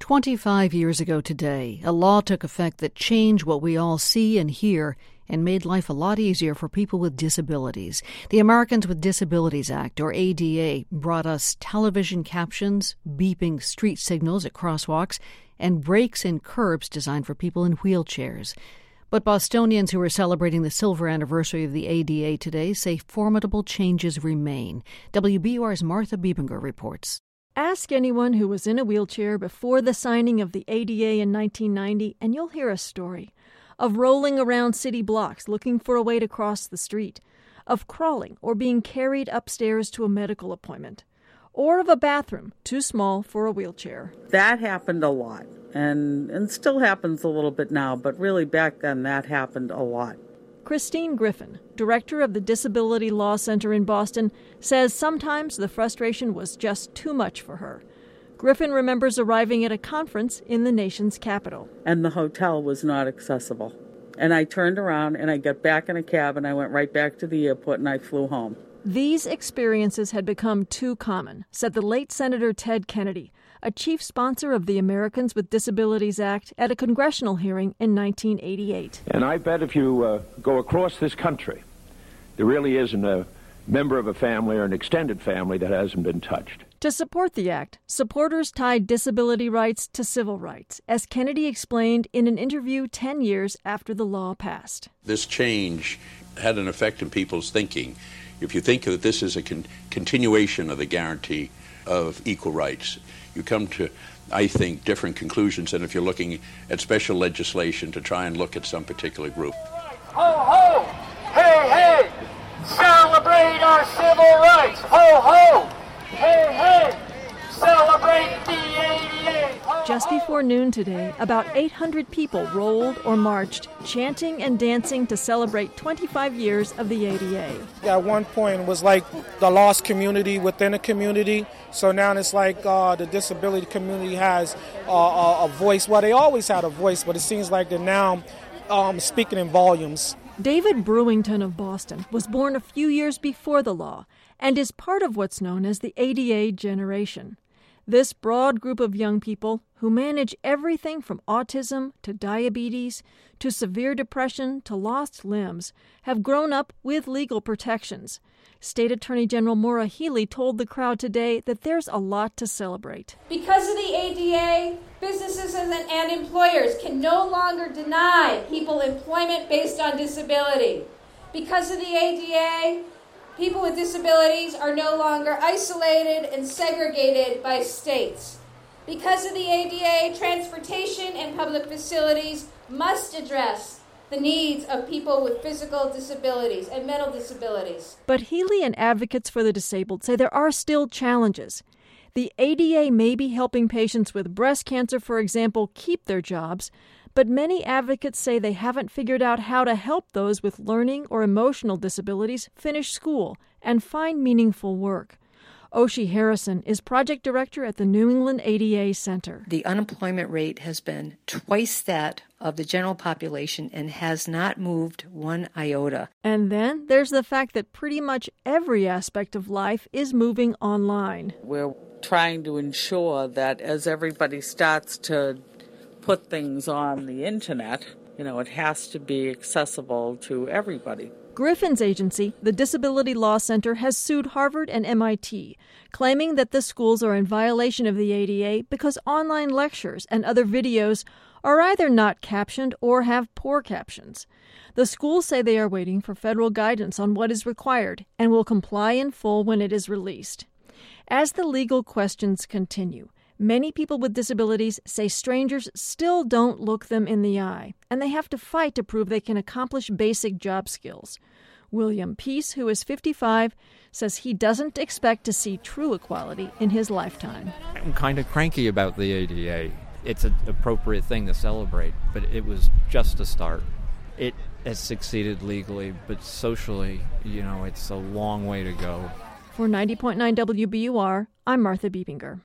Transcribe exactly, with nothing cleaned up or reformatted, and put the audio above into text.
twenty-five years ago today, a law took effect that changed what we all see and hear and made life a lot easier for people with disabilities. The Americans with Disabilities Act, or A D A, brought us television captions, beeping street signals at crosswalks, and brakes and curbs designed for people in wheelchairs. But Bostonians who are celebrating the silver anniversary of the A D A today say formidable changes remain. W B U R's Martha Biebinger reports. Ask anyone who was in a wheelchair before the signing of the A D A in nineteen ninety, and you'll hear a story of rolling around city blocks looking for a way to cross the street, of crawling or being carried upstairs to a medical appointment, or of a bathroom too small for a wheelchair. That happened a lot, and, and still happens a little bit now, but really back then that happened a lot. Christine Griffin, director of the Disability Law Center in Boston, says sometimes the frustration was just too much for her. Griffin remembers arriving at a conference in the nation's capital. And the hotel was not accessible. And I turned around and I got back in a cab and I went right back to the airport and I flew home. These experiences had become too common, said the late Senator Ted Kennedy, a chief sponsor of the Americans with Disabilities Act at a congressional hearing in nineteen eighty-eight. And I bet if you uh, go across this country, there really isn't a member of a family or an extended family that hasn't been touched. To support the act, supporters tied disability rights to civil rights, as Kennedy explained in an interview ten years after the law passed. This change had an effect on people's thinking. If you think that this is a con- continuation of the guarantee of equal rights, you come to, I think, different conclusions than if you're looking at special legislation to try and look at some particular group. Ho, ho! Hey, hey! Celebrate our civil rights! Ho, ho! Hey, hey! Celebrate the A D A! Ho, Just before noon today, about eight hundred people rolled or marched, chanting and dancing to celebrate twenty-five years of the A D A. At one point, it was like the lost community within a community. So now it's like uh, the disability community has uh, a, a voice. Well, they always had a voice, but it seems like they're now um, speaking in volumes. David Brewington of Boston was born a few years before the law and is part of what's known as the A D A generation. This broad group of young people who manage everything from autism to diabetes to severe depression to lost limbs have grown up with legal protections. State Attorney General Maura Healey told the crowd today that there's a lot to celebrate. Because of the A D A, businesses and, and employers can no longer deny people employment based on disability. Because of the A D A, people with disabilities are no longer isolated and segregated by states. Because of the A D A, transportation and public facilities must address the needs of people with physical disabilities and mental disabilities. But Healey and advocates for the disabled say there are still challenges. The A D A may be helping patients with breast cancer, for example, keep their jobs, but many advocates say they haven't figured out how to help those with learning or emotional disabilities finish school and find meaningful work. Oshie Harrison is project director at the New England A D A Center. The unemployment rate has been twice that of the general population and has not moved one iota. And then there's the fact that pretty much every aspect of life is moving online. We're trying to ensure that as everybody starts to put things on the internet, you know, it has to be accessible to everybody. Griffin's agency, the Disability Law Center, has sued Harvard and M I T, claiming that the schools are in violation of the A D A because online lectures and other videos are either not captioned or have poor captions. The schools say they are waiting for federal guidance on what is required and will comply in full when it is released. As the legal questions continue, many people with disabilities say strangers still don't look them in the eye, and they have to fight to prove they can accomplish basic job skills. William Peace, who is fifty-five, says he doesn't expect to see true equality in his lifetime. I'm kind of cranky about the A D A. It's an appropriate thing to celebrate, but it was just a start. It has succeeded legally, but socially, you know, it's a long way to go. For ninety point nine W B U R, I'm Martha Biebinger.